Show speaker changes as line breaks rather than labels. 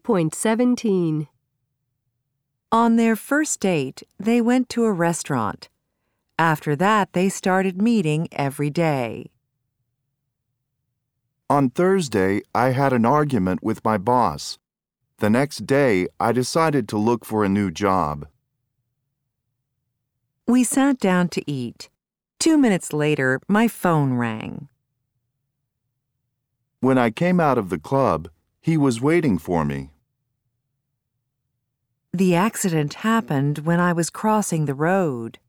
2.17.
On their first date, they went to a restaurant. After that, they started meeting every day.
On Thursday, I had an argument with my boss. The next day, I decided to look for a new job.
We sat down to eat. 2 minutes later, my phone rang.
When I came out of the club, he was waiting for me.
The accident happened when I was crossing the road.